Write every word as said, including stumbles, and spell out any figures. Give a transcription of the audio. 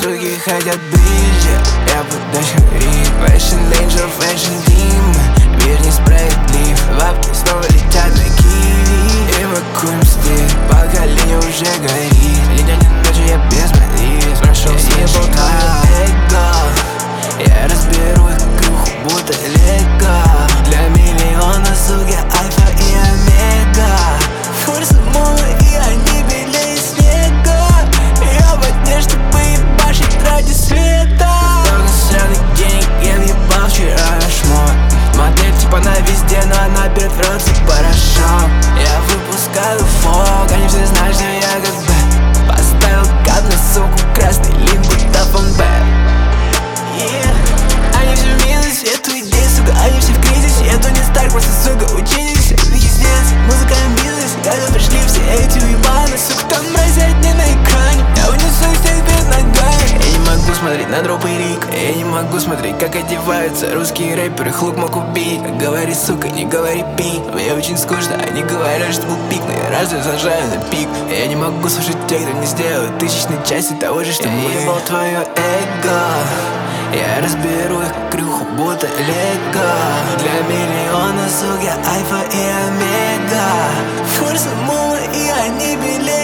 суки хотят ближе, я подачу ритм. Fashion danger, fashion demon, мир несправедлив. Бабки снова летят на киви, эвакуем стиль, поколение уже горит. Летят ночи, я без молитв, прошел съебал твое эго. Я разберу их крюху, будто лего. Для миллиона, суки, альфа и омега. Форсы мола, и они белее снега. Я во дне, чтобы ебашить ради света. Столько сраных денег я въебал вчера шмот. Модель типа на везде, но она берет в рот порошок. Я выпускаю фок, они все знают, что я как бы поставил кап на суку, красный лик, будто фонбэк. Они все в минусе, эту идею, сука, они все в кризисе. Это не старк, просто, сука, учились. Пиздец, музыкальный бизнес, когда пришли все эти уебаны. Сука, там мразь одни на экране, я унесу их всех вверх ногами. Я не могу смотреть на дропы Рика, я не могу смотреть, как одеваются русские рэперы. Хлуп мог убить, говори, сука, не говори пик. Мне очень скучно, они говорят, что был пик, но я разве сажаю на пик. Я не могу слушать тех, кто не сделают тысячной части того же, что мы. Я ебал твое эго, я разберу их крюху, будто лего. Для миллиона, сука, альфа и омега. Форсы мола, и они белее